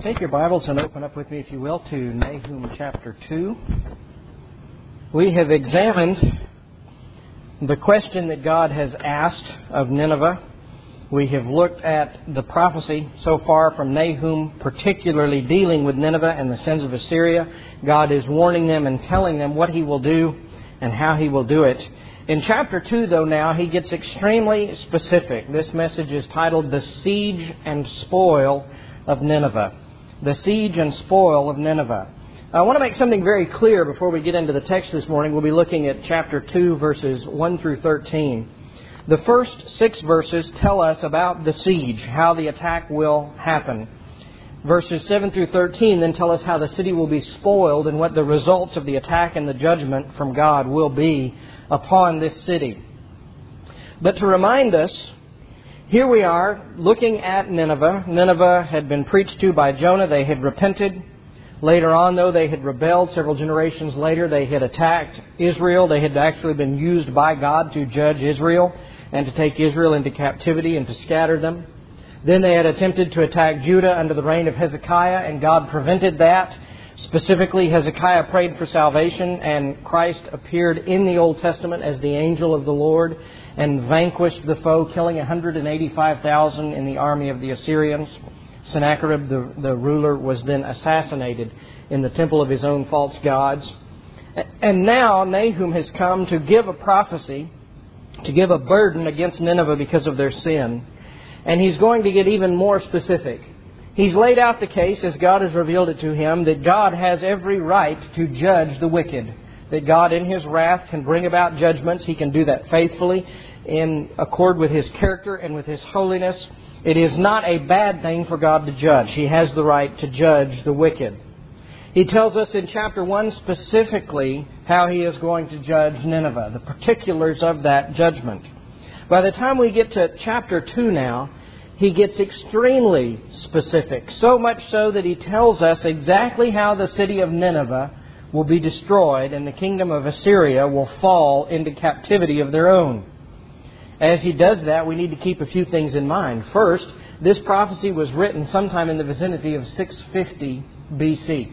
Take your Bibles and open up with me, if you will, to Nahum chapter 2. We have examined the question that God has asked of Nineveh. We have looked at the prophecy so far from Nahum, particularly dealing with Nineveh and the sins of Assyria. God is warning them and telling them what He will do and how He will do it. In chapter 2, though, now, He gets extremely specific. This message is titled, The Siege and Spoil of Nineveh. The Siege and Spoil of Nineveh. I want to make something very clear before we get into the text this morning. We'll be looking at chapter 2, verses 1 through 13. The first 6 verses tell us about the siege, how the attack will happen. Verses 7 through 13 then tell us how the city will be spoiled and what the results of the attack and the judgment from God will be upon this city. But to remind us, here we are looking at Nineveh. Nineveh had been preached to by Jonah. They had repented. Later on, though, they had rebelled. Several generations later, they had attacked Israel. They had actually been used by God to judge Israel and to take Israel into captivity and to scatter them. Then they had attempted to attack Judah under the reign of Hezekiah, and God prevented that. Specifically, Hezekiah prayed for salvation, and Christ appeared in the Old Testament as the angel of the Lord and vanquished the foe, killing 185,000 in the army of the Assyrians. Sennacherib, the ruler, was then assassinated in the temple of his own false gods. And now Nahum has come to give a prophecy, to give a burden against Nineveh because of their sin. And he's going to get even more specific. He's laid out the case, as God has revealed it to him, that God has every right to judge the wicked. That God in His wrath can bring about judgments. He can do that faithfully in accord with His character and with His holiness. It is not a bad thing for God to judge. He has the right to judge the wicked. He tells us in chapter 1 specifically how He is going to judge Nineveh, the particulars of that judgment. By the time we get to chapter 2 now, He gets extremely specific, so much so that He tells us exactly how the city of Nineveh will be destroyed and the kingdom of Assyria will fall into captivity of their own. As He does that, we need to keep a few things in mind. First, this prophecy was written sometime in the vicinity of 650 BC.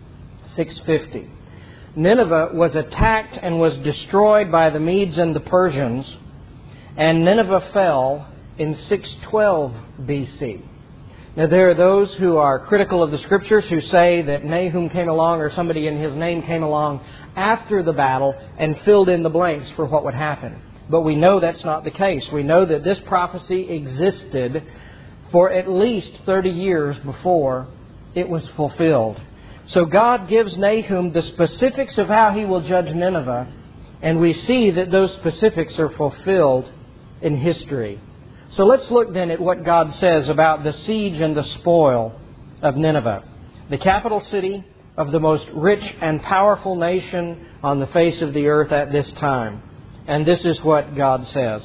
650. Nineveh was attacked and was destroyed by the Medes and the Persians, and Nineveh fell in 612 BC. Now, there are those who are critical of the Scriptures who say that Nahum came along, or somebody in his name came along after the battle and filled in the blanks for what would happen. But we know that's not the case. We know that this prophecy existed for at least 30 years before it was fulfilled. So God gives Nahum the specifics of how He will judge Nineveh, and we see that those specifics are fulfilled in history. So let's look then at what God says about the siege and the spoil of Nineveh, the capital city of the most rich and powerful nation on the face of the earth at this time. And this is what God says.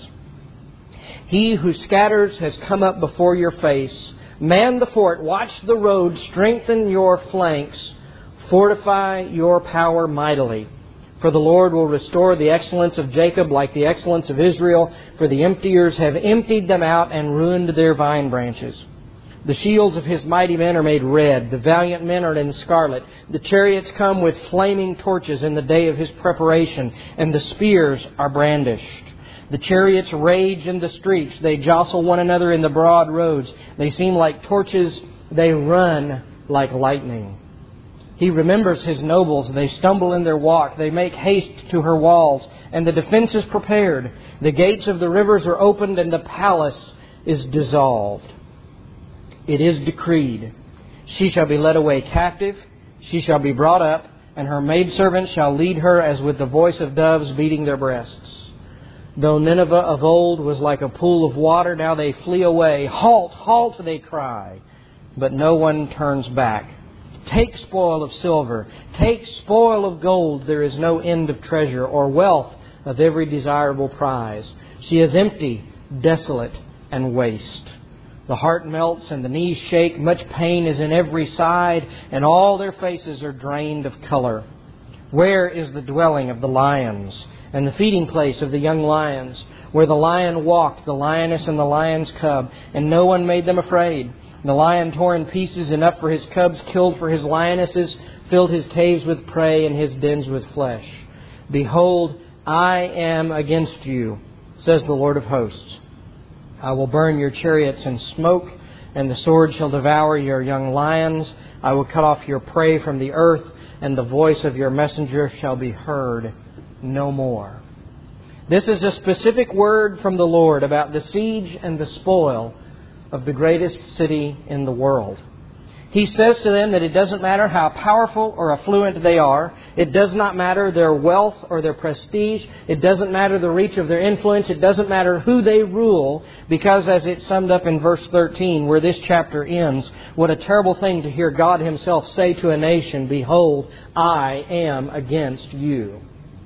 He who scatters has come up before your face. Man the fort, watch the road, strengthen your flanks, fortify your power mightily. For the Lord will restore the excellence of Jacob like the excellence of Israel, for the emptiers have emptied them out and ruined their vine branches. The shields of His mighty men are made red. The valiant men are in scarlet. The chariots come with flaming torches in the day of His preparation, and the spears are brandished. The chariots rage in the streets. They jostle one another in the broad roads. They seem like torches. They run like lightning. He remembers His nobles. They stumble in their walk. They make haste to her walls, and the defense is prepared. The gates of the rivers are opened, and the palace is dissolved. It is decreed, she shall be led away captive, she shall be brought up, and her maidservants shall lead her as with the voice of doves beating their breasts. Though Nineveh of old was like a pool of water, now they flee away. Halt, halt, they cry, but no one turns back. Take spoil of silver, take spoil of gold, there is no end of treasure, or wealth of every desirable prize. She is empty, desolate, and waste. The heart melts and the knees shake. Much pain is in every side, and all their faces are drained of color. Where is the dwelling of the lions and the feeding place of the young lions, where the lion walked, the lioness and the lion's cub, and no one made them afraid? The lion tore in pieces enough for his cubs, killed for his lionesses, filled his caves with prey and his dens with flesh. Behold, I am against you, says the Lord of hosts. I will burn your chariots in smoke, and the sword shall devour your young lions. I will cut off your prey from the earth, and the voice of your messenger shall be heard no more. This is a specific word from the Lord about the siege and the spoil of the greatest city in the world. He says to them that it doesn't matter how powerful or affluent they are. It does not matter their wealth or their prestige. It doesn't matter the reach of their influence. It doesn't matter who they rule, because as it's summed up in verse 13, where this chapter ends, what a terrible thing to hear God Himself say to a nation, behold, I am against you.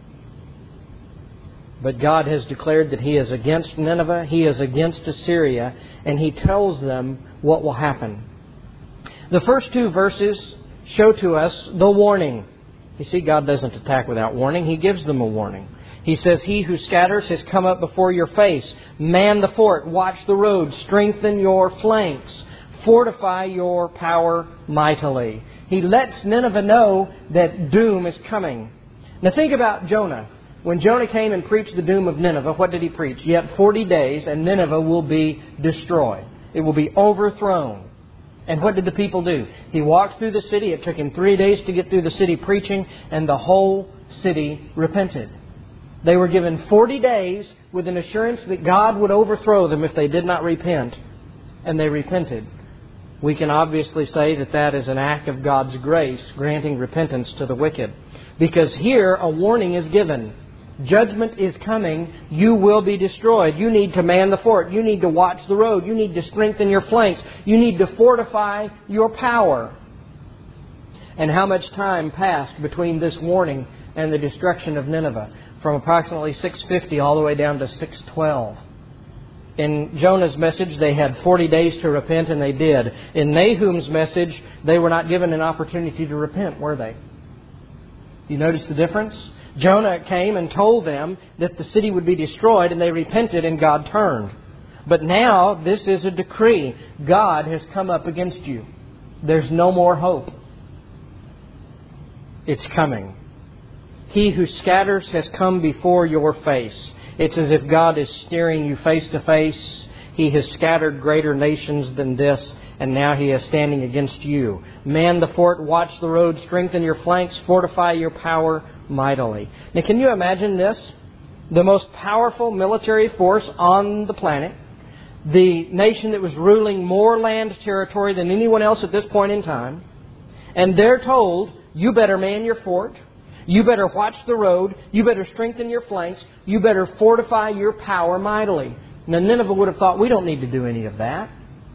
But God has declared that He is against Nineveh, He is against Assyria, and He tells them what will happen. The first two verses show to us the warning. You see, God doesn't attack without warning. He gives them a warning. He says, He who scatters has come up before your face. Man the fort, watch the road, strengthen your flanks, fortify your power mightily. He lets Nineveh know that doom is coming. Now think about Jonah. When Jonah came and preached the doom of Nineveh, what did he preach? Yet 40 days and Nineveh will be destroyed. It will be overthrown. And what did the people do? He walked through the city. It took him 3 days to get through the city preaching, and the whole city repented. They were given 40 days with an assurance that God would overthrow them if they did not repent, and they repented. We can obviously say that that is an act of God's grace, granting repentance to the wicked. Because here a warning is given. Judgment is coming. You will be destroyed. You need to man the fort. You need to watch the road. You need to strengthen your flanks. You need to fortify your power. And how much time passed between this warning and the destruction of Nineveh? From approximately 650 all the way down to 612. In Jonah's message, they had 40 days to repent, and they did. In Nahum's message, they were not given an opportunity to repent, were they? You notice the difference? Jonah came and told them that the city would be destroyed, and they repented, and God turned. But now, this is a decree. God has come up against you. There's no more hope. It's coming. He who scatters has come before your face. It's as if God is staring you face to face. He has scattered greater nations than this, and now He is standing against you. Man the fort, watch the road, strengthen your flanks, fortify your power mightily. Now, can you imagine this? The most powerful military force on the planet, the nation that was ruling more land territory than anyone else at this point in time, and they're told, you better man your fort, you better watch the road, you better strengthen your flanks, you better fortify your power mightily. Now, Nineveh would have thought, we don't need to do any of that.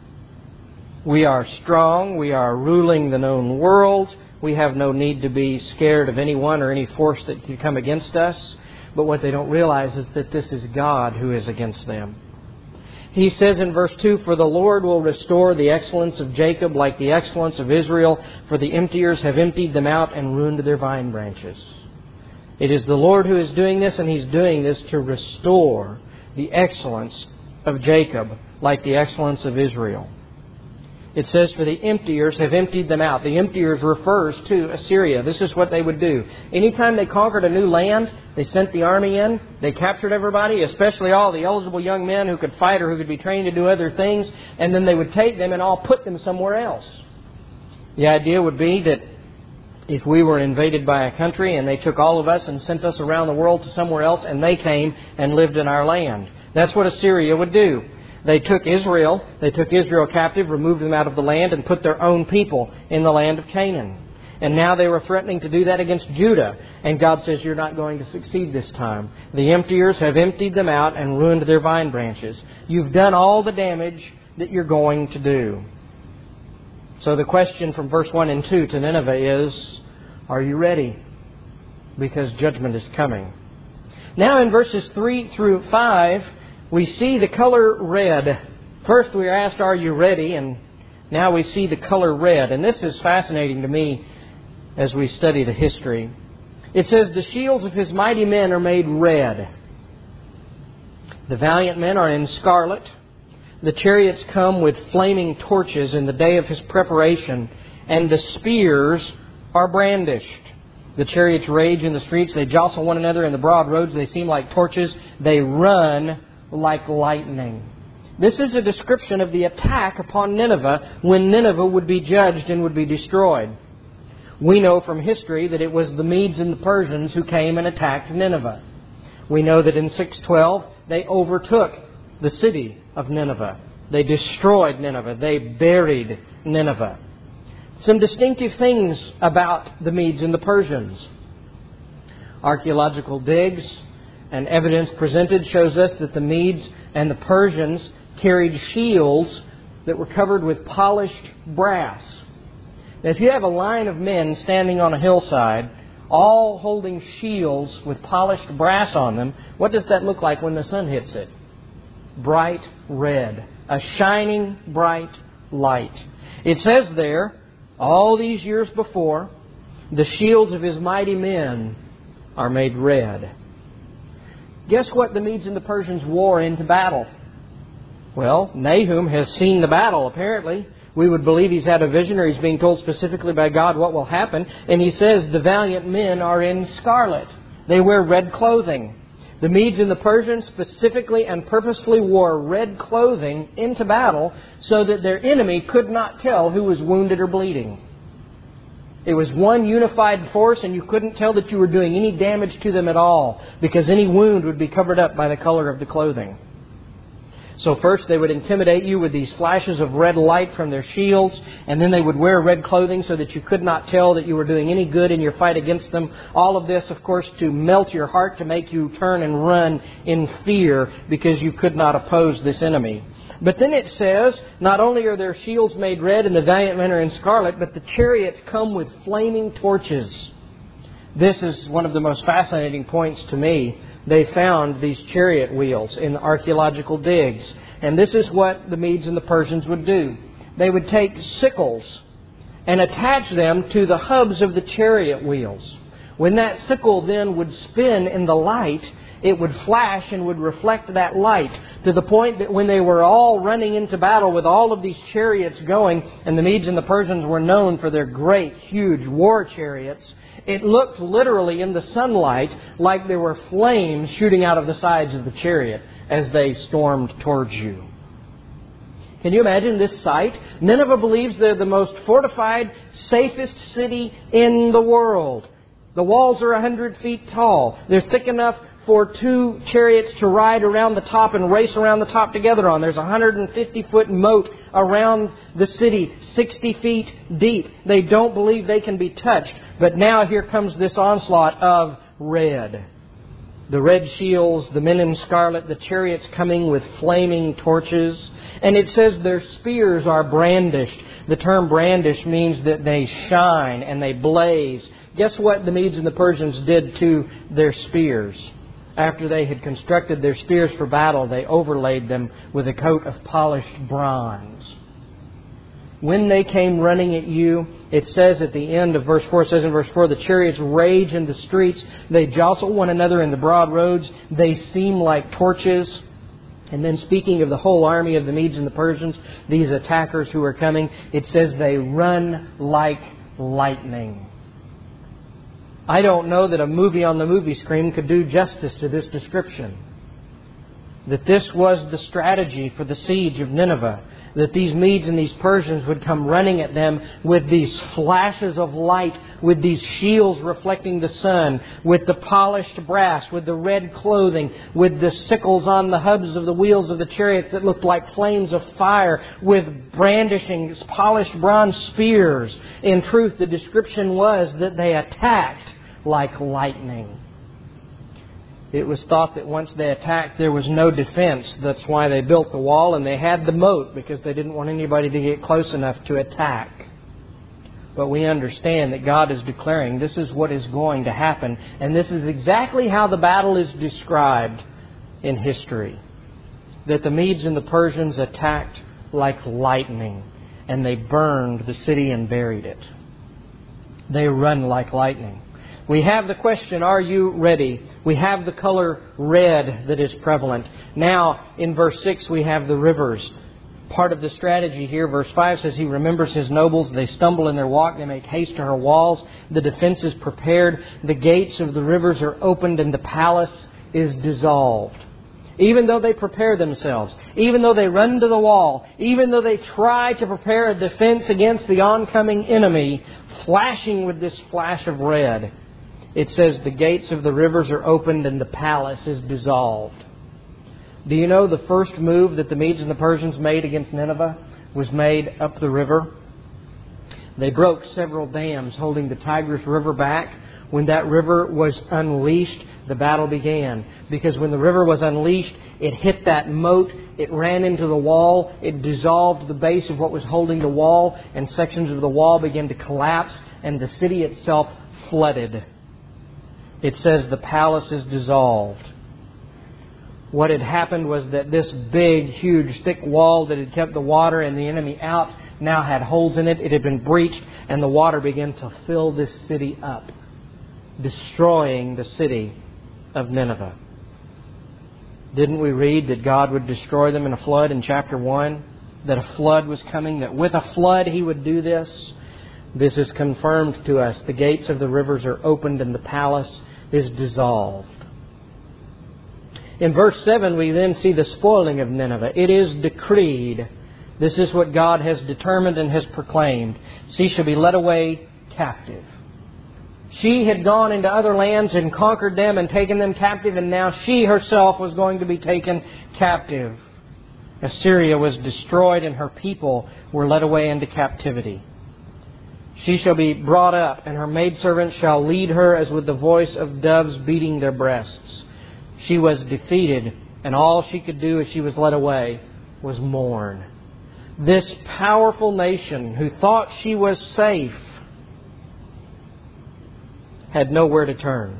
We are strong, we are ruling the known world, we have no need to be scared of anyone or any force that could come against us. But what they don't realize is that this is God who is against them. He says in verse 2, for the Lord will restore the excellence of Jacob like the excellence of Israel, for the emptiers have emptied them out and ruined their vine branches. It is the Lord who is doing this, and He's doing this to restore the excellence of Jacob like the excellence of Israel. It says, for the emptiers have emptied them out. The emptiers refers to Assyria. This is what they would do. Anytime they conquered a new land, they sent the army in. They captured everybody, especially all the eligible young men who could fight or who could be trained to do other things. And then they would take them and all put them somewhere else. The idea would be that if we were invaded by a country and they took all of us and sent us around the world to somewhere else, and they came and lived in our land. That's what Assyria would do. They took Israel captive, removed them out of the land, and put their own people in the land of Canaan. And now they were threatening to do that against Judah. And God says, you're not going to succeed this time. The emptiers have emptied them out and ruined their vine branches. You've done all the damage that you're going to do. So the question from verse 1 and 2 to Nineveh is, are you ready? Because judgment is coming. Now in verses 3 through 5, we see the color red. First we are asked, are you ready? And now we see the color red. And this is fascinating to me as we study the history. It says, the shields of his mighty men are made red. The valiant men are in scarlet. The chariots come with flaming torches in the day of His preparation, and the spears are brandished. The chariots rage in the streets. They jostle one another in the broad roads. They seem like torches. They run like lightning. This is a description of the attack upon Nineveh when Nineveh would be judged and would be destroyed. We know from history that it was the Medes and the Persians who came and attacked Nineveh. We know that in 612 they overtook the city of Nineveh. They destroyed Nineveh. They buried Nineveh. Some distinctive things about the Medes and the Persians. Archaeological digs and evidence presented shows us that the Medes and the Persians carried shields that were covered with polished brass. Now, if you have a line of men standing on a hillside, all holding shields with polished brass on them, what does that look like when the sun hits it? Bright red. A shining bright light. It says there, all these years before, the shields of His mighty men are made red. Guess what the Medes and the Persians wore into battle? Well, Nahum has seen the battle, apparently. We would believe he's had a vision, or he's being told specifically by God what will happen. And he says the valiant men are in scarlet. They wear red clothing. The Medes and the Persians specifically and purposefully wore red clothing into battle so that their enemy could not tell who was wounded or bleeding. It was one unified force, and you couldn't tell that you were doing any damage to them at all because any wound would be covered up by the color of the clothing. So first they would intimidate you with these flashes of red light from their shields, and then they would wear red clothing so that you could not tell that you were doing any good in your fight against them. All of this, of course, to melt your heart, to make you turn and run in fear because you could not oppose this enemy. But then it says, not only are their shields made red and the valiant men are in scarlet, but the chariots come with flaming torches. This is one of the most fascinating points to me. They found these chariot wheels in archaeological digs. And this is what the Medes and the Persians would do. They would take sickles and attach them to the hubs of the chariot wheels. When that sickle then would spin in the light, it would flash and would reflect that light to the point that when they were all running into battle with all of these chariots going, and the Medes and the Persians were known for their great, huge war chariots, it looked literally in the sunlight like there were flames shooting out of the sides of the chariot as they stormed towards you. Can you imagine this sight? Nineveh believes they're the most fortified, safest city in the world. The walls are 100 feet tall. They're thick enough for 2 chariots to ride around the top and race around the top together on. There's a 150-foot moat around the city, 60 feet deep. They don't believe they can be touched. But now here comes this onslaught of red. The red shields, the men in scarlet, the chariots coming with flaming torches. And it says their spears are brandished. The term brandish means that they shine and they blaze. Guess what the Medes and the Persians did to their spears? After they had constructed their spears for battle, they overlaid them with a coat of polished bronze. When they came running at you, it says at the end of verse 4, it says in verse 4, the chariots rage in the streets. They jostle one another in the broad roads. They seem like torches. And then speaking of the whole army of the Medes and the Persians, these attackers who are coming, it says they run like lightning. I don't know that a movie on the movie screen could do justice to this description. That this was the strategy for the siege of Nineveh. That these Medes and these Persians would come running at them with these flashes of light, with these shields reflecting the sun, with the polished brass, with the red clothing, with the sickles on the hubs of the wheels of the chariots that looked like flames of fire, with brandishing polished bronze spears. In truth, the description was that they attacked like lightning. It was thought that once they attacked, there was no defense. That's why they built the wall, and they had the moat because they didn't want anybody to get close enough to attack. But we understand that God is declaring this is what is going to happen, and this is exactly how the battle is described in history. That the Medes and the Persians attacked like lightning, and they burned the city and buried it. They run like lightning. We have the question, are you ready? We have the color red that is prevalent. Now, in verse 6, we have the rivers. part of the strategy here. Verse 5 says, He remembers His nobles. They stumble in their walk. They make haste to her walls. The defense is prepared. The gates of the rivers are opened and the palace is dissolved. Even though they prepare themselves, even though they run to the wall, even though they try to prepare a defense against the oncoming enemy, flashing with this flash of red, it says the gates of the rivers are opened and the palace is dissolved. Do you know the first move that the Medes and the Persians made against Nineveh was made up the river? They broke several dams holding the Tigris River back. When that river was unleashed, the battle began. Because when the river was unleashed, it hit that moat, it ran into the wall, it dissolved the base of what was holding the wall, and sections of the wall began to collapse, and the city itself flooded. It says the palace is dissolved. What had happened was that this big, huge, thick wall that had kept the water and the enemy out now had holes in it. It had been breached, and the water began to fill this city up, destroying the city of Nineveh. Didn't we read that God would destroy them in a flood in chapter 1? That a flood was coming, that with a flood He would do this? This is confirmed to us. The gates of the rivers are opened and the palace is dissolved. In verse 7 we then see the spoiling of Nineveh. It is decreed. This is what God has determined and has proclaimed. She shall be led away captive. She had gone into other lands and conquered them and taken them captive, and now she herself was going to be taken captive. Assyria was destroyed and her people were led away into captivity. She shall be brought up, and her maidservants shall lead her as with the voice of doves beating their breasts. She was defeated, and all she could do as she was led away was mourn. This powerful nation who thought she was safe had nowhere to turn.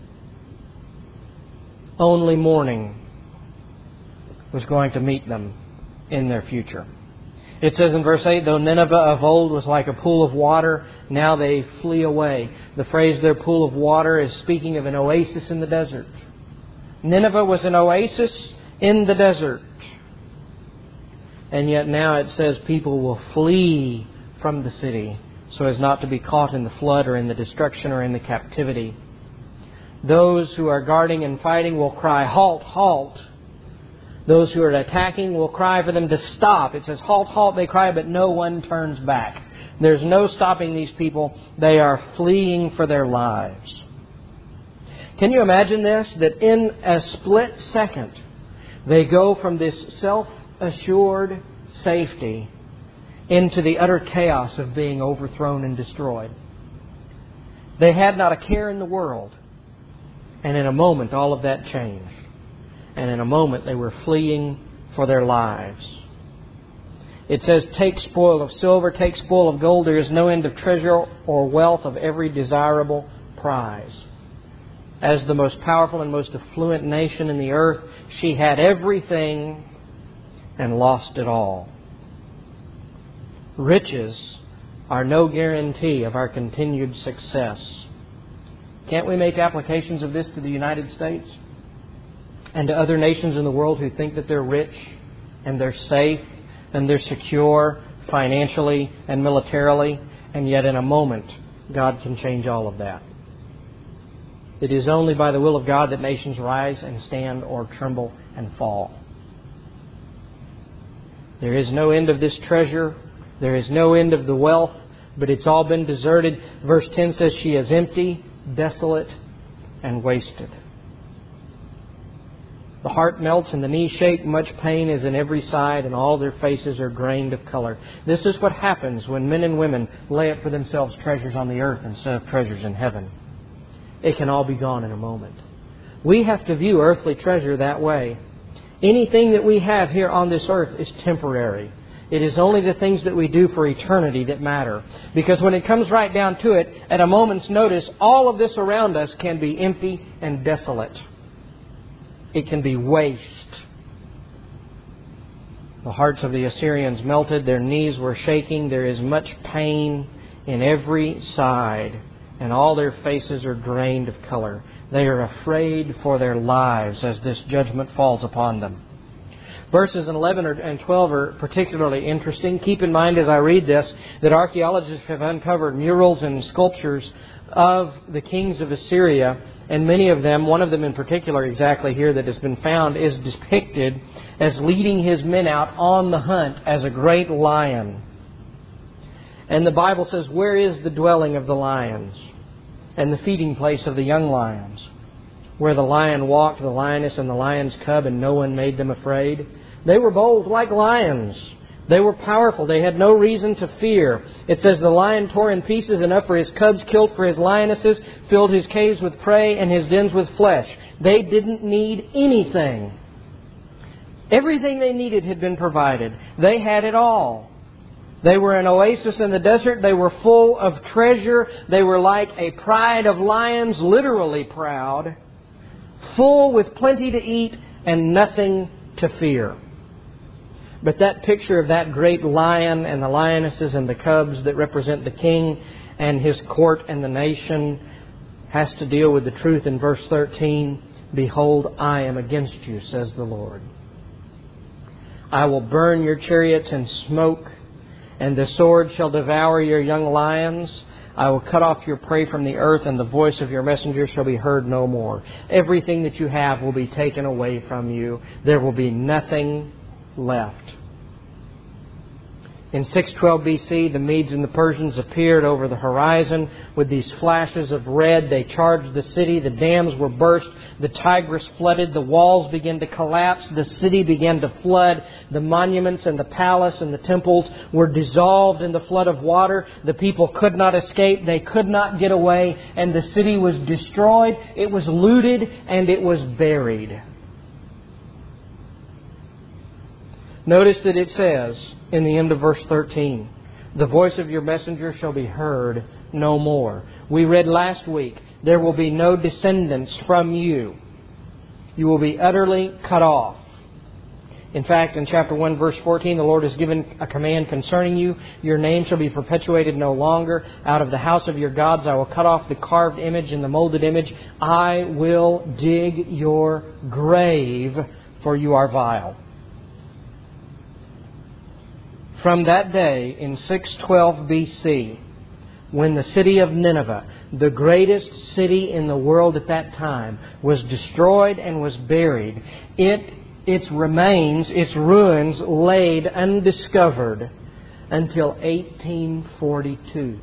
Only mourning was going to meet them in their future. It says in verse 8, though Nineveh of old was like a pool of water, now they flee away. The phrase their pool of water is speaking of an oasis in the desert. Nineveh was an oasis in the desert. And yet now it says people will flee from the city so as not to be caught in the flood or in the destruction or in the captivity. Those who are guarding and fighting will cry, halt, halt. Those who are attacking will cry for them to stop. It says, halt, halt, they cry, but no one turns back. There's no stopping these people. They are fleeing for their lives. Can you imagine this? That in a split second, they go from this self-assured safety into the utter chaos of being overthrown and destroyed. They had not a care in the world. And in a moment, all of that changed. And in a moment, they were fleeing for their lives. It says, take spoil of silver, take spoil of gold. There is no end of treasure or wealth of every desirable prize. As the most powerful and most affluent nation in the earth, she had everything and lost it all. Riches are no guarantee of our continued success. Can't we make applications of this to the United States and to other nations in the world who think that they're rich and they're safe and they're secure financially and militarily, and yet in a moment God can change all of that? It is only by the will of God that nations rise and stand or tremble and fall. There is no end of this treasure. There is no end of the wealth, but it's all been deserted. Verse 10 says she is empty, desolate, and wasted. The heart melts and the knees shake. Much pain is in every side, and all their faces are grained of color. This is what happens when men and women lay up for themselves treasures on the earth instead of treasures in heaven. It can all be gone in a moment. We have to view earthly treasure that way. Anything that we have here on this earth is temporary. It is only the things that we do for eternity that matter. Because when it comes right down to it, at a moment's notice, all of this around us can be empty and desolate. It can be waste. The hearts of the Assyrians melted. Their knees were shaking. There is much pain in every side. And all their faces are drained of color. They are afraid for their lives as this judgment falls upon them. Verses 11 and 12 are particularly interesting. Keep in mind as I read this that archaeologists have uncovered murals and sculptures of the kings of Assyria, and many of them, one of them in particular exactly here that has been found, is depicted as leading his men out on the hunt as a great lion. And the Bible says, "Where is the dwelling of the lions and the feeding place of the young lions? Where the lion walked, the lioness and the lion's cub, and no one made them afraid. They were bold like lions. They were powerful. They had no reason to fear." It says, "The lion tore in pieces enough for his cubs, killed for his lionesses, filled his caves with prey and his dens with flesh." They didn't need anything. Everything they needed had been provided. They had it all. They were an oasis in the desert. They were full of treasure. They were like a pride of lions, literally proud, full with plenty to eat and nothing to fear. But that picture of that great lion and the lionesses and the cubs that represent the king and his court and the nation has to deal with the truth in verse 13. "Behold, I am against you, says the Lord. I will burn your chariots in smoke, and the sword shall devour your young lions. I will cut off your prey from the earth, and the voice of your messengers shall be heard no more." Everything that you have will be taken away from you. There will be nothing left. In 612 BC, the Medes and the Persians appeared over the horizon with these flashes of red. They charged the city. The dams were burst. The Tigris flooded. The walls began to collapse. The city began to flood. The monuments and the palace and the temples were dissolved in the flood of water. The people could not escape. They could not get away. And the city was destroyed. It was looted and it was buried. Notice that it says in the end of verse 13, "The voice of your messenger shall be heard no more." We read last week, there will be no descendants from you. You will be utterly cut off. In fact, in chapter 1, verse 14, the Lord has given a command concerning you. "Your name shall be perpetuated no longer. Out of the house of your gods I will cut off the carved image and the molded image. I will dig your grave, for you are vile." From that day in 612 BC, when the city of Nineveh, the greatest city in the world at that time, was destroyed and was buried, its remains, its ruins, laid undiscovered until 1842.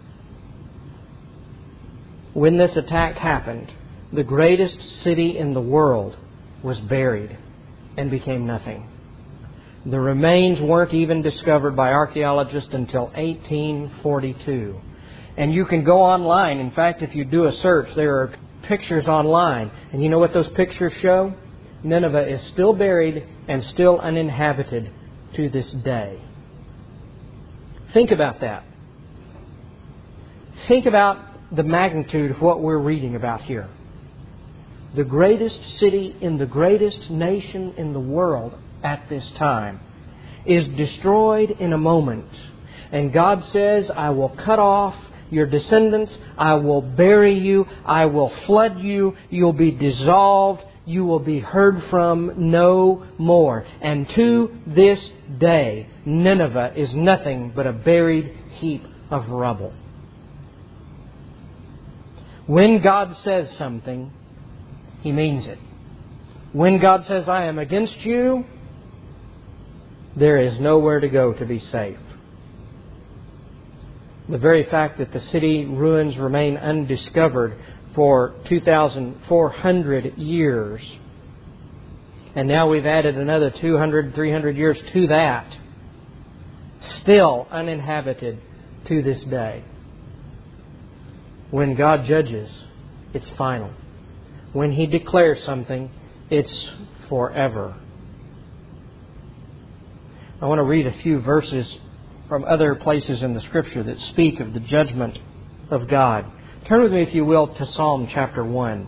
When this attack happened, the greatest city in the world was buried and became nothing. The remains weren't even discovered by archaeologists until 1842. And you can go online. In fact, if you do a search, there are pictures online. And you know what those pictures show? Nineveh is still buried and still uninhabited to this day. Think about that. Think about the magnitude of what we're reading about here. The greatest city in the greatest nation in the world at this time is destroyed in a moment. And God says, "I will cut off your descendants. I will bury you. I will flood you. You'll be dissolved. You will be heard from no more." And to this day, Nineveh is nothing but a buried heap of rubble. When God says something, He means it. When God says, "I am against you," there is nowhere to go to be safe. The very fact that the city ruins remain undiscovered for 2,400 years, and now we've added another 200, 300 years to that, still uninhabited to this day. When God judges, it's final. When He declares something, it's forever. I want to read a few verses from other places in the Scripture that speak of the judgment of God. Turn with me, if you will, to Psalm chapter 1.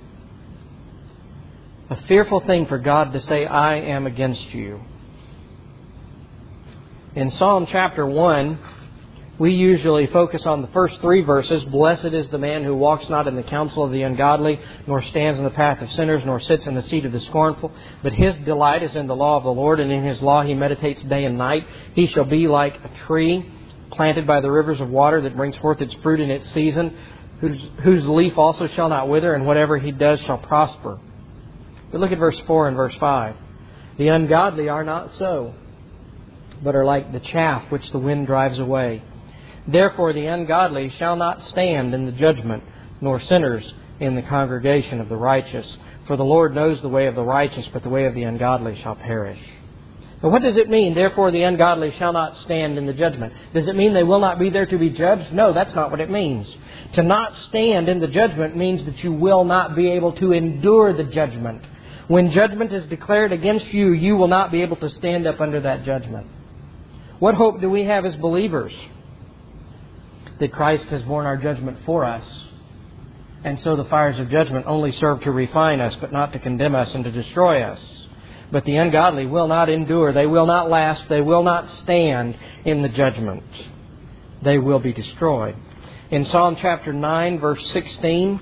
A fearful thing for God to say, "I am against you." In Psalm chapter 1, We usually focus on the first 3 verses. Blessed is the man who walks not in the counsel of the ungodly, nor stands in the path of sinners, nor sits in the seat of the scornful. But his delight is in the law of the Lord, and in his law he meditates day and night. He shall be like a tree planted by the rivers of water that brings forth its fruit in its season, whose leaf also shall not wither, and whatever he does shall prosper. But look at verse 4 and verse 5. The ungodly are not so, but are like the chaff which the wind drives away. Therefore the ungodly shall not stand in the judgment, nor sinners in the congregation of the righteous. For the Lord knows the way of the righteous, but the way of the ungodly shall perish. Now what does it mean, therefore the ungodly shall not stand in the judgment? Does it mean they will not be there to be judged? No, that's not what it means. To not stand in the judgment means that you will not be able to endure the judgment. When judgment is declared against you, you will not be able to stand up under that judgment. What hope do we have as believers? That Christ has borne our judgment for us. And so the fires of judgment only serve to refine us, but not to condemn us and to destroy us. But the ungodly will not endure. They will not last. They will not stand in the judgment. They will be destroyed. In Psalm chapter 9, verse 16,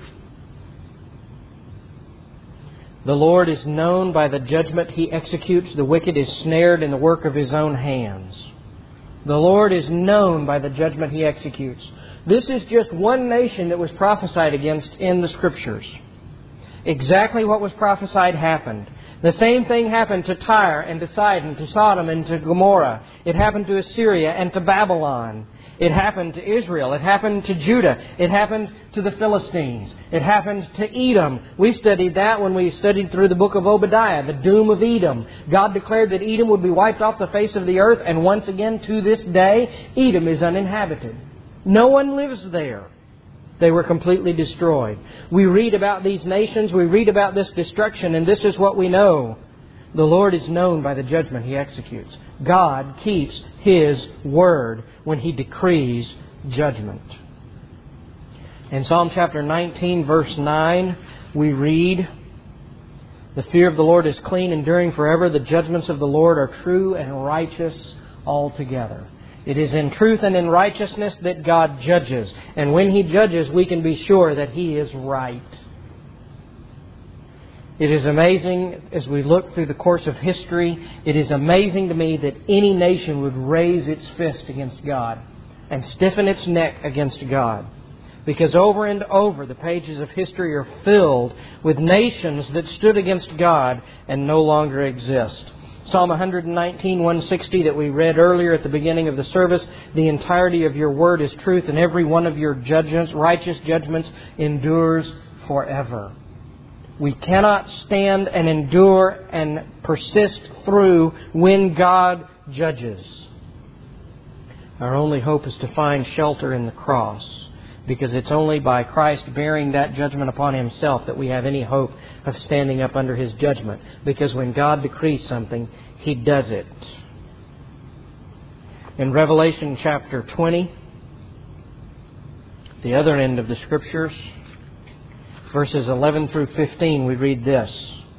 the Lord is known by the judgment He executes. The wicked is snared in the work of his own hands. The Lord is known by the judgment He executes. This is just one nation that was prophesied against in the Scriptures. Exactly what was prophesied happened. The same thing happened to Tyre and to Sidon, to Sodom and to Gomorrah. It happened to Assyria and to Babylon. It happened to Israel. It happened to Judah. It happened to the Philistines. It happened to Edom. We studied that when we studied through the book of Obadiah, the doom of Edom. God declared that Edom would be wiped off the face of the earth, and once again to this day, Edom is uninhabited. No one lives there. They were completely destroyed. We read about these nations, we read about this destruction, and this is what we know. The Lord is known by the judgment He executes. God keeps His word when He decrees judgment. In Psalm chapter 19, verse 9, we read, the fear of the Lord is clean, enduring forever. The judgments of the Lord are true and righteous altogether. It is in truth and in righteousness that God judges. And when He judges, we can be sure that He is right. It is amazing, as we look through the course of history, it is amazing to me that any nation would raise its fist against God and stiffen its neck against God. Because over and over the pages of history are filled with nations that stood against God and no longer exist. Psalm 119, 160 that we read earlier at the beginning of the service, the entirety of your word is truth, and every one of your judgments, righteous judgments, endures forever. We cannot stand and endure and persist through when God judges. Our only hope is to find shelter in the cross, because it's only by Christ bearing that judgment upon Himself that we have any hope of standing up under His judgment. Because when God decrees something, He does it. In Revelation chapter 20, the other end of the Scriptures, verses 11 through 15, we read this.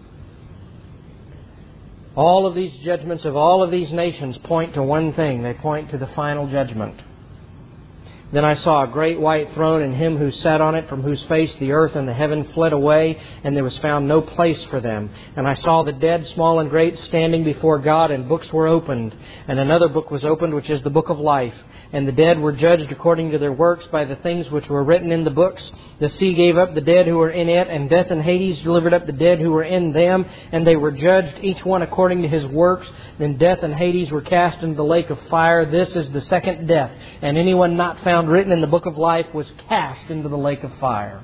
All of these judgments of all of these nations point to one thing. They point to the final judgment. Then I saw a great white throne and Him who sat on it, from whose face the earth and the heaven fled away, and there was found no place for them. And I saw the dead, small and great, standing before God, and books were opened. And another book was opened, which is the book of life. And the dead were judged according to their works by the things which were written in the books. The sea gave up the dead who were in it, and death and Hades delivered up the dead who were in them. And they were judged, each one according to his works. Then death and Hades were cast into the lake of fire. This is the second death. And anyone not found written in the book of life was cast into the lake of fire.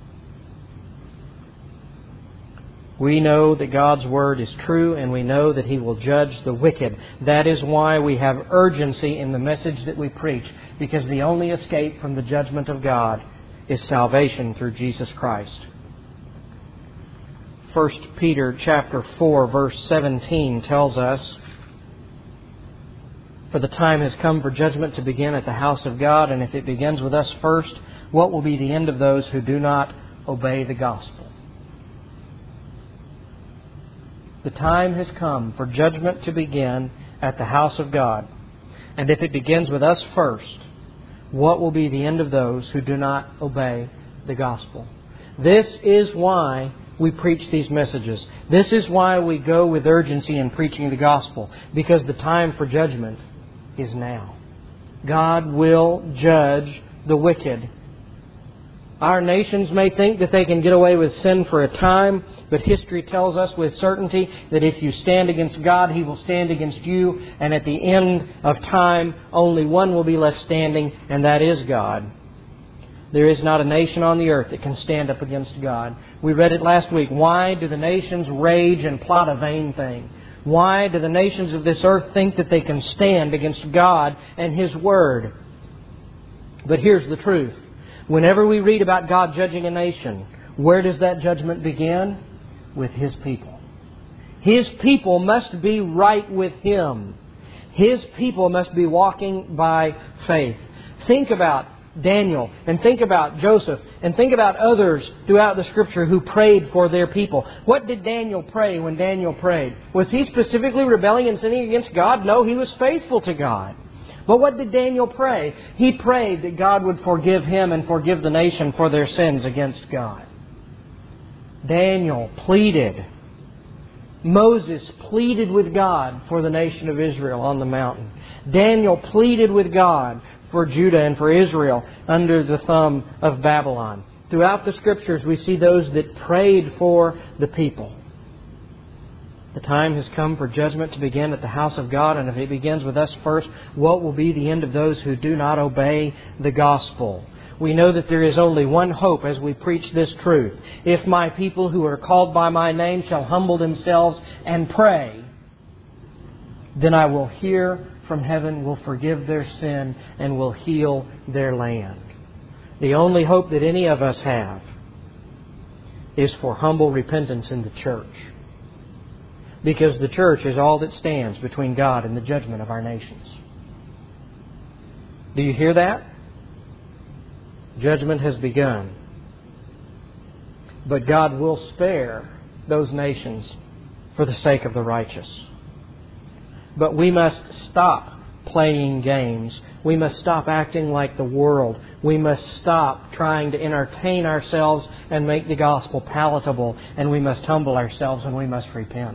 We know that God's Word is true, and we know that He will judge the wicked. That is why we have urgency in the message that we preach, because the only escape from the judgment of God is salvation through Jesus Christ. 1 Peter chapter 4, verse 17 tells us, for the time has come for judgment to begin at the house of God, and if it begins with us first, what will be the end of those who do not obey the gospel? The time has come for judgment to begin at the house of God. And if it begins with us first, What will be the end of those who do not obey the gospel? This is why we preach these messages. This is why we go with urgency in preaching the gospel. Because the time for judgment is now. God will judge the wicked. Our nations may think that they can get away with sin for a time, but history tells us with certainty that if you stand against God, He will stand against you, and at the end of time, only one will be left standing, and that is God. There is not a nation on the earth that can stand up against God. We read it last week. Why do the nations rage and plot a vain thing? Why do the nations of this earth think that they can stand against God and His Word? But here's the truth. Whenever we read about God judging a nation, where does that judgment begin? With His people. His people must be right with Him. His people must be walking by faith. Think about Daniel, and think about Joseph, and think about others throughout the Scripture who prayed for their people. What did Daniel pray when Daniel prayed? Was he specifically rebelling and sinning against God? No, he was faithful to God. But what did Daniel pray? He prayed that God would forgive him and forgive the nation for their sins against God. Daniel pleaded. Moses pleaded with God for the nation of Israel on the mountain. Daniel pleaded with God for Judah and for Israel under the thumb of Babylon. Throughout the Scriptures we see those that prayed for the people. The time has come for judgment to begin at the house of God, and if it begins with us first, what will be the end of those who do not obey the gospel? We know that there is only one hope as we preach this truth. If my people who are called by my name shall humble themselves and pray, then I will hear from heaven, will forgive their sin, and will heal their land. The only hope that any of us have is for humble repentance in the church. Because the church is all that stands between God and the judgment of our nations. Do you hear that? Judgment has begun. But God will spare those nations for the sake of the righteous. But we must stop playing games. We must stop acting like the world. We must stop trying to entertain ourselves and make the gospel palatable. And we must humble ourselves and we must repent.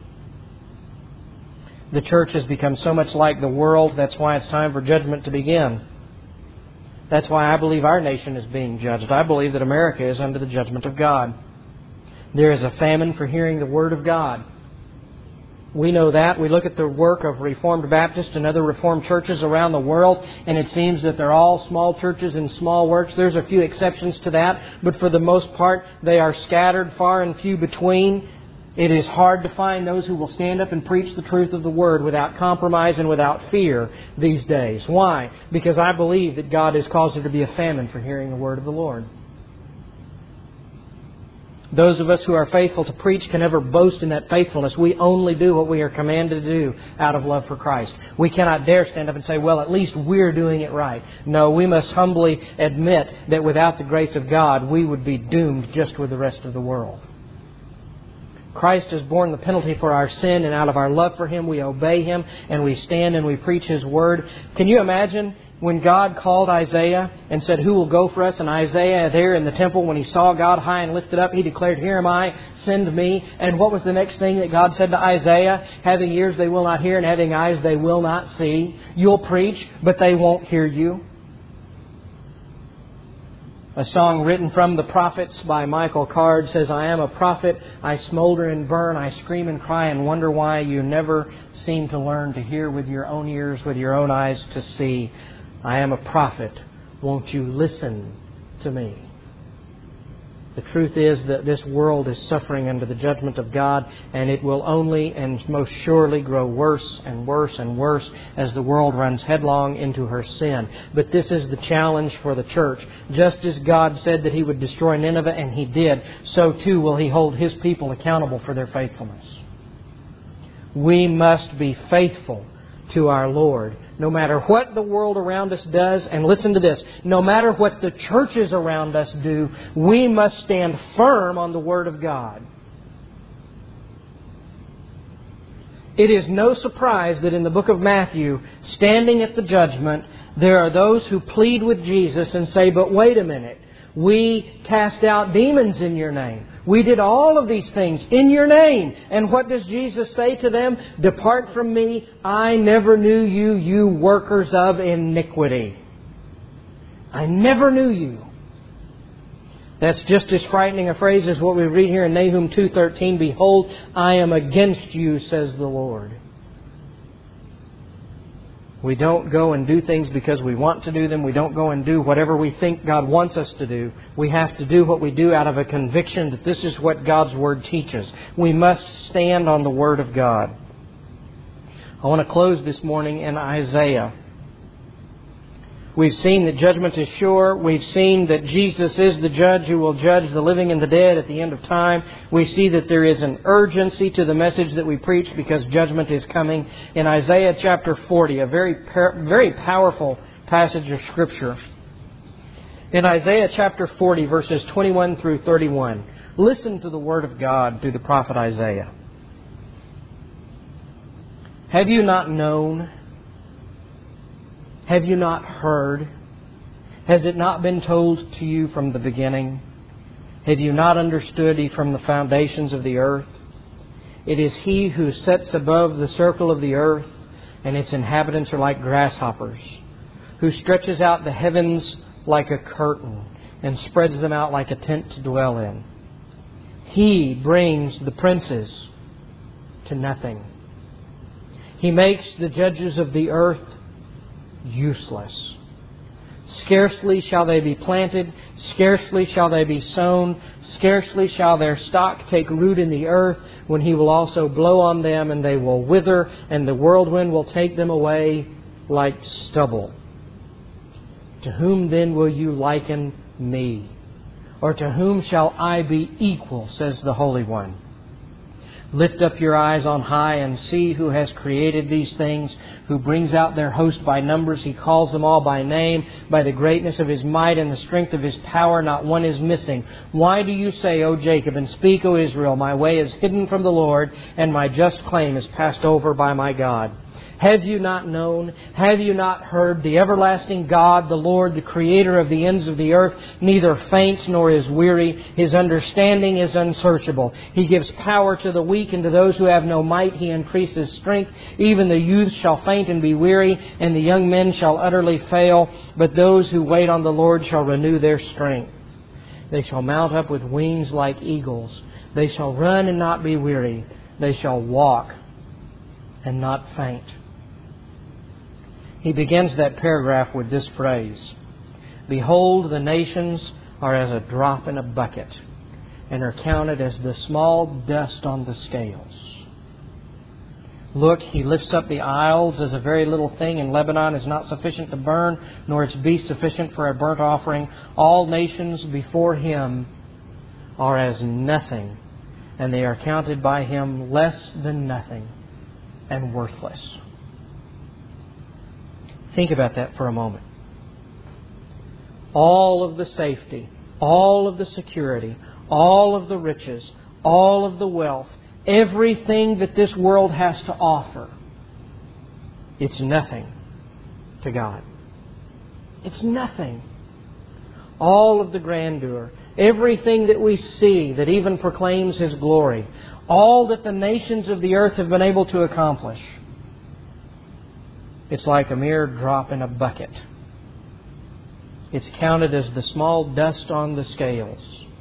The church has become so much like the world. That's why it's time for judgment to begin. That's why I believe our nation is being judged. I believe that America is under the judgment of God. There is a famine for hearing the Word of God. We know that. We look at the work of Reformed Baptist and other Reformed churches around the world, and it seems that they're all small churches and small works. There's a few exceptions to that, but for the most part, they are scattered far and few between. It is hard to find those who will stand up and preach the truth of the Word without compromise and without fear these days. Why? Because I believe that God has caused there to be a famine for hearing the Word of the Lord. Those of us who are faithful to preach can never boast in that faithfulness. We only do what we are commanded to do out of love for Christ. We cannot dare stand up and say, well, at least we're doing it right. No, we must humbly admit that without the grace of God, we would be doomed just with the rest of the world. Christ has borne the penalty for our sin, and out of our love for Him, we obey Him, and we stand and we preach His Word. Can you imagine when God called Isaiah and said, who will go for us? And Isaiah there in the temple, when he saw God high and lifted up, he declared, here am I, send me. And what was the next thing that God said to Isaiah? Having ears they will not hear, and having eyes they will not see. You'll preach, but they won't hear you. A song written from the prophets by Michael Card says, I am a prophet, I smolder and burn, I scream and cry and wonder why you never seem to learn to hear with your own ears, with your own eyes to see. I am a prophet, won't you listen to me? The truth is that this world is suffering under the judgment of God, and it will only and most surely grow worse and worse and worse as the world runs headlong into her sin. But this is the challenge for the church. Just as God said that He would destroy Nineveh, and He did, so too will He hold His people accountable for their faithfulness. We must be faithful to our Lord, no matter what the world around us does. And listen to this, no matter what the churches around us do, we must stand firm on the Word of God. It is no surprise that in the book of Matthew, standing at the judgment, There are those who plead with Jesus and say, but wait a minute. We cast out demons in your name. We did all of these things in your name. And what does Jesus say to them? Depart from me. I never knew you, you workers of iniquity. I never knew you. That's just as frightening a phrase as what we read here in Nahum 2:13. Behold, I am against you, says the Lord. We don't go and do things because we want to do them. We don't go and do whatever we think God wants us to do. We have to do what we do out of a conviction that this is what God's Word teaches. We must stand on the Word of God. I want to close this morning in Isaiah. We've seen that judgment is sure. We've seen that Jesus is the judge who will judge the living and the dead at the end of time. We see that there is an urgency to the message that we preach because judgment is coming. In Isaiah chapter 40, a very powerful passage of Scripture. In Isaiah chapter 40, verses 21 through 31, listen to the Word of God through the prophet Isaiah. Have you not known? Have you not heard? Has it not been told to you from the beginning? Have you not understood from the foundations of the earth? It is He who sits above the circle of the earth, and its inhabitants are like grasshoppers, who stretches out the heavens like a curtain and spreads them out like a tent to dwell in. He brings the princes to nothing. He makes the judges of the earth useless. Scarcely shall they be planted, scarcely shall they be sown, scarcely shall their stock take root in the earth, when He will also blow on them, and they will wither, and the whirlwind will take them away like stubble. To whom then will you liken me? Or to whom shall I be equal, says the Holy One? Lift up your eyes on high and see who has created these things, who brings out their host by numbers. He calls them all by name. By the greatness of His might and the strength of His power, not one is missing. Why do you say, O Jacob, and speak, O Israel, my way is hidden from the Lord, and my just claim is passed over by my God? Have you not known? Have you not heard? The everlasting God, the Lord, the Creator of the ends of the earth, neither faints nor is weary. His understanding is unsearchable. He gives power to the weak, and to those who have no might He increases strength. Even the youth shall faint and be weary, and the young men shall utterly fail. But those who wait on the Lord shall renew their strength. They shall mount up with wings like eagles. They shall run and not be weary. They shall walk and not faint. He begins that paragraph with this phrase, Behold, the nations are as a drop in a bucket, and are counted as the small dust on the scales. Look, He lifts up the isles as a very little thing, and Lebanon is not sufficient to burn, nor its beast sufficient for a burnt offering. All nations before Him are as nothing, and they are counted by Him less than nothing and worthless. Think about that for a moment. All of the safety, all of the security, all of the riches, all of the wealth, everything that this world has to offer, it's nothing to God. It's nothing. All of the grandeur, everything that we see that even proclaims His glory, all that the nations of the earth have been able to accomplish, it's like a mere drop in a bucket. It's counted as the small dust on the scales.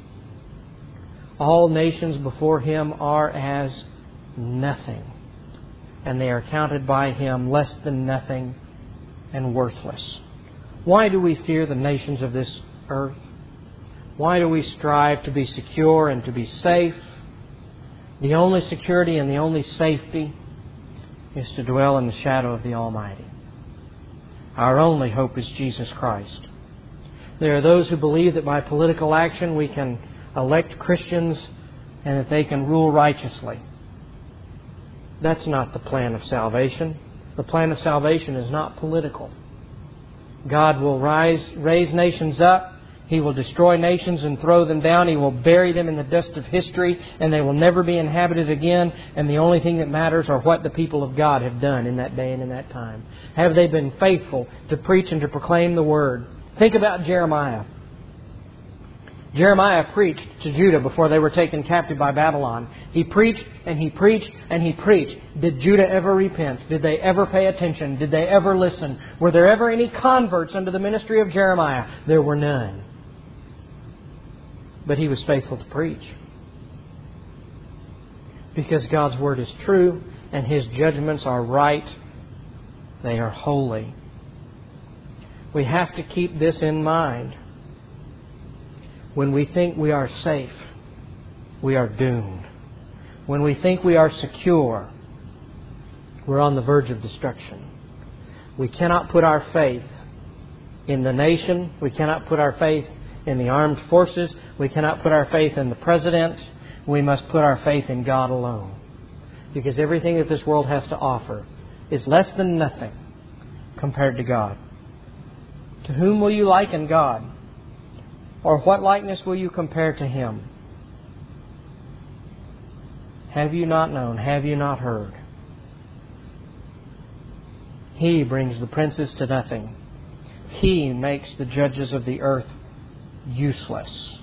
All nations before Him are as nothing, and they are counted by Him less than nothing and worthless. Why do we fear the nations of this earth? Why do we strive to be secure and to be safe? The only security and the only safety is to dwell in the shadow of the Almighty. Our only hope is Jesus Christ. There are those who believe that by political action we can elect Christians and that they can rule righteously. That's not the plan of salvation. The plan of salvation is not political. God will raise nations up He will destroy nations and throw them down. He will bury them in the dust of history, and they will never be inhabited again. And the only thing that matters are what the people of God have done in that day and in that time. Have they been faithful to preach and to proclaim the Word? Think about Jeremiah. Jeremiah preached to Judah before they were taken captive by Babylon. He preached and he preached and he preached. Did Judah ever repent? Did they ever pay attention? Did they ever listen? Were there ever any converts under the ministry of Jeremiah? There were none. But he was faithful to preach. Because God's Word is true and His judgments are right. They are holy. We have to keep this in mind. When we think we are safe, we are doomed. When we think we are secure, we're on the verge of destruction. We cannot put our faith in the nation. We cannot put our faith in the armed forces. We cannot put our faith in the president. We must put our faith in God alone. Because everything that this world has to offer is less than nothing compared to God. To whom will you liken God? Or what likeness will you compare to Him? Have you not known? Have you not heard? He brings the princes to nothing. He makes the judges of the earth useless.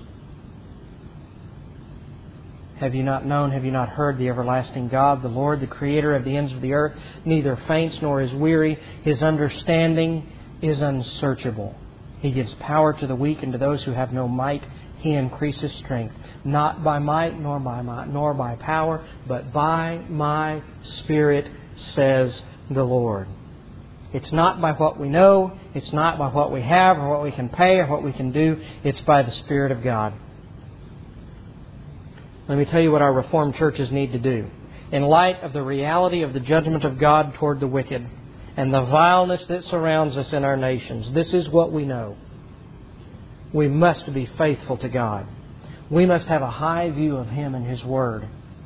Have you not known? Have you not heard? The everlasting God, the Lord, the Creator of the ends of the earth, neither faints nor is weary. His understanding is unsearchable. He gives power to the weak, and to those who have no might He increases strength. Not by might nor by power, but by my Spirit, says the Lord. It's not by what we know. It's not by what we have or what we can pay or what we can do. It's by the Spirit of God. Let me tell you what our Reformed churches need to do. In light of the reality of the judgment of God toward the wicked, and the vileness that surrounds us in our nations, this is what we know. We must be faithful to God. We must have a high view of Him and His Word.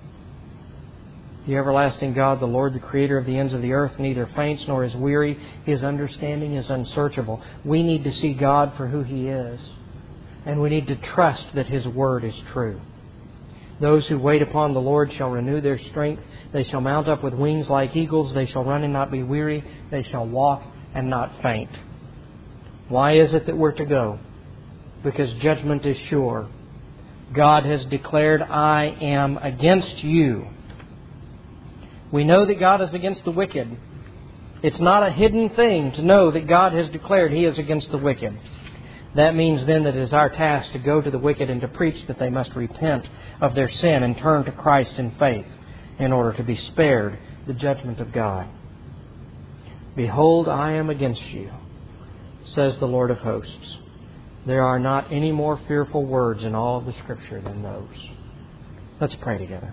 The everlasting God, the Lord, the Creator of the ends of the earth, neither faints nor is weary. His understanding is unsearchable. We need to see God for who He is. And we need to trust that His Word is true. Those who wait upon the Lord shall renew their strength. They shall mount up with wings like eagles. They shall run and not be weary. They shall walk and not faint. Why is it that we're to go? Because judgment is sure. God has declared, I am against you. We know that God is against the wicked. It's not a hidden thing to know that God has declared He is against the wicked. That means then that it is our task to go to the wicked and to preach that they must repent of their sin and turn to Christ in faith in order to be spared the judgment of God. Behold, I am against you, says the Lord of hosts. There are not any more fearful words in all of the Scripture than those. Let's pray together.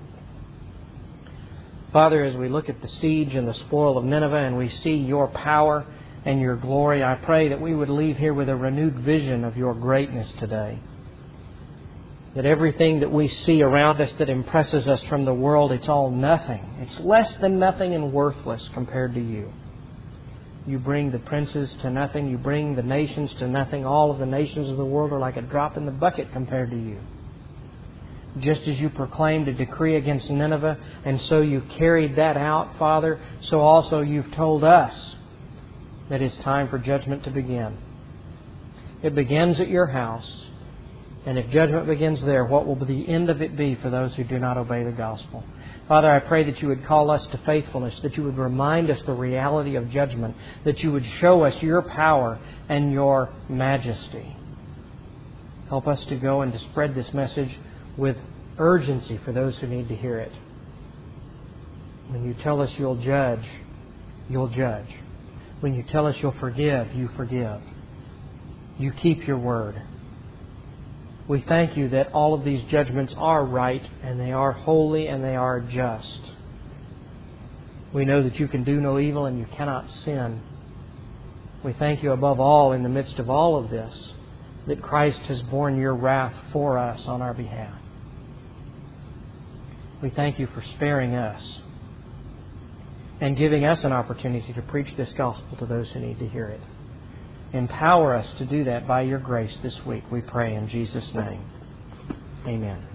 Father, as we look at the siege and the spoil of Nineveh and we see Your power and Your glory, I pray that we would leave here with a renewed vision of Your greatness today. That everything that we see around us that impresses us from the world, it's all nothing. It's less than nothing and worthless compared to You. You bring the princes to nothing. You bring the nations to nothing. All of the nations of the world are like a drop in the bucket compared to You. Just as You proclaimed a decree against Nineveh, and so You carried that out, Father, so also You've told us that it's time for judgment to begin. It begins at Your house. And if judgment begins there, what will the end of it be for those who do not obey the gospel? Father, I pray that You would call us to faithfulness, that You would remind us the reality of judgment, that You would show us Your power and Your majesty. Help us to go and to spread this message with urgency for those who need to hear it. When You tell us You'll judge, You'll judge. When You tell us You'll forgive, You forgive. You keep Your word. We thank You that all of these judgments are right, and they are holy, and they are just. We know that You can do no evil and You cannot sin. We thank You above all, in the midst of all of this, that Christ has borne Your wrath for us on our behalf. We thank You for sparing us and giving us an opportunity to preach this gospel to those who need to hear it. Empower us to do that by your grace this week, we pray in Jesus' name. Amen.